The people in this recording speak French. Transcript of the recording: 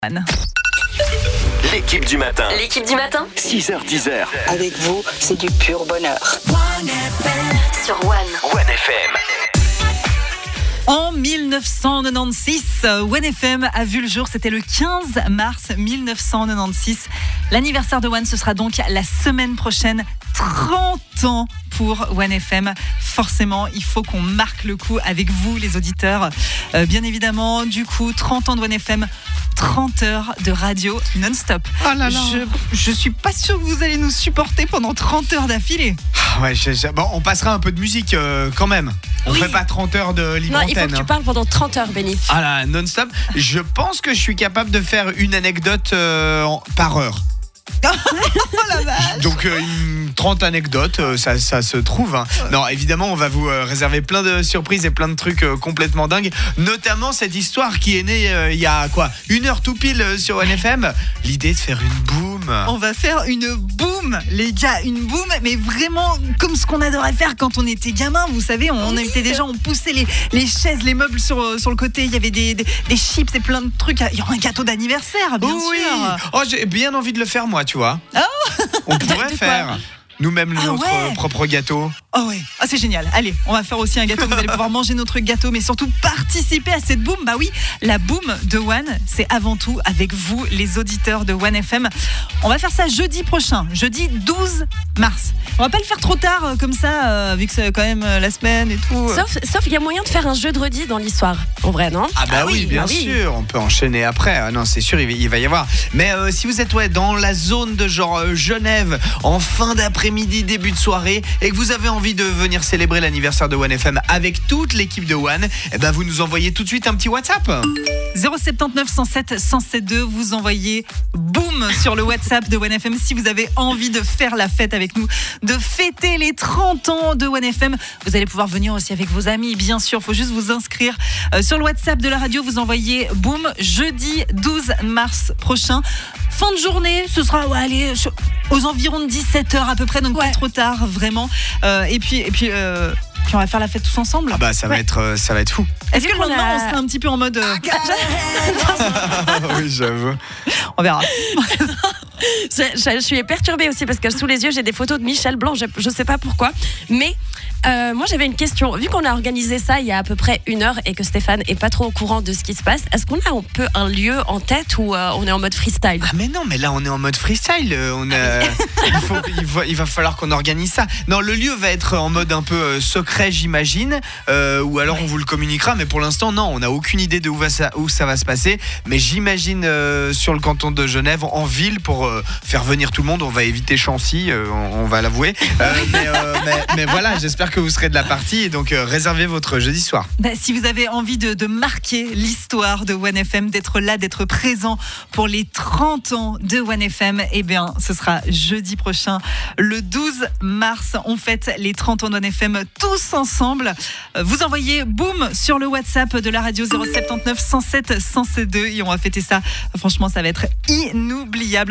Anne. L'équipe du matin. L'équipe du matin 6h-10h. Avec vous, c'est du pur bonheur. sur One. One FM. En 1996, One FM a vu le jour, c'était le 15 mars 1996. L'anniversaire de One, ce sera donc la semaine prochaine. 30 ans pour One FM. Forcément, il faut qu'on marque le coup avec vous, les auditeurs. Bien évidemment, du coup, 30 ans de One FM, 30 heures de radio non-stop. Oh là là. Je suis pas sûre que vous allez nous supporter pendant 30 heures d'affilée. Ouais, bon, on passera un peu de musique quand même. On fait pas 30 heures de libre Non, antenne. il faut que tu parles pendant 30 heures, Benny. Ah là, non-stop. Je pense que je suis capable de faire une anecdote par heure. Oh la vache. Donc 30 anecdotes, ça se trouve. Hein. Non, évidemment, on va vous réserver plein de surprises et plein de trucs complètement dingues. Notamment cette histoire qui est née il y a quoi, 1 heure tout pile sur One FM. L'idée de faire une boom. On va faire une boom, les gars, une boom, mais vraiment comme ce qu'on adorait faire quand on était gamin. Vous savez, on invitait des gens, on poussait les chaises, les meubles sur le côté. Il y avait des chips et plein de trucs. Il y aura un gâteau d'anniversaire, bien sûr. Oh, j'ai bien envie de le faire moi, tu vois. On pourrait faire nous-mêmes notre propre gâteau. Oh ouais, c'est génial. Allez, on va faire aussi un gâteau. Vous allez pouvoir manger notre gâteau, mais surtout participer à cette boom. Bah oui, la boom de One, c'est avant tout avec vous, les auditeurs de One FM. On va faire ça jeudi prochain, jeudi 12 mars. On va pas le faire trop tard comme ça, vu que c'est quand même la semaine et tout. Sauf il y a moyen de faire un jeu de redis dans l'histoire, en vrai, non? Ah bah oui, bien sûr, on peut enchaîner après. Ah non, c'est sûr, il va y avoir. Mais si vous êtes dans la zone de genre Genève, en fin d'après-midi, début de soirée, et que vous avez envie de venir célébrer l'anniversaire de One FM avec toute l'équipe de One, eh ben vous nous envoyez tout de suite un petit WhatsApp. 079 107 107.2, vous envoyez boum sur le WhatsApp de One FM si vous avez envie de faire la fête avec nous, de fêter les 30 ans de One FM. Vous allez pouvoir venir aussi avec vos amis, bien sûr, il faut juste vous inscrire sur le WhatsApp de la radio, vous envoyez boum jeudi 12 mars prochain. Fin de journée, ce sera aux environs de 17h à peu près, donc pas trop tard vraiment. Et puis on va faire la fête tous ensemble. Ah bah ça va être fou. Est-ce que le lendemain on sera un petit peu en mode Oui, j'avoue. On verra. Je suis perturbée aussi parce que sous les yeux j'ai des photos de Michel Blanc, je sais pas pourquoi, mais moi j'avais une question. Vu qu'on a organisé ça il y a à peu près 1 heure et que Stéphane est pas trop au courant de ce qui se passe, est-ce qu'on a un peu un lieu en tête ou on est en mode freestyle? Ah mais non, mais là on est en mode freestyle. Il va falloir qu'on organise ça. Non, le lieu va être en mode un peu secret, j'imagine, ou alors on vous le communiquera. Mais pour l'instant, non, on n'a aucune idée de où ça va se passer. Mais j'imagine sur le canton de Genève, en ville, pour faire venir tout le monde. On va éviter Chancy, on va l'avouer. Mais voilà, j'espère que vous serez de la partie et donc réservez votre jeudi soir. Si vous avez envie de marquer l'histoire de One FM, d'être là, d'être présent pour les 30 ans de One FM, eh bien ce sera jeudi prochain, le 12 mars. On fête les 30 ans de One FM tous ensemble. Vous envoyez boum sur le WhatsApp de la radio 079 107 107.2 et on va fêter ça. Franchement, ça va être inoubliable.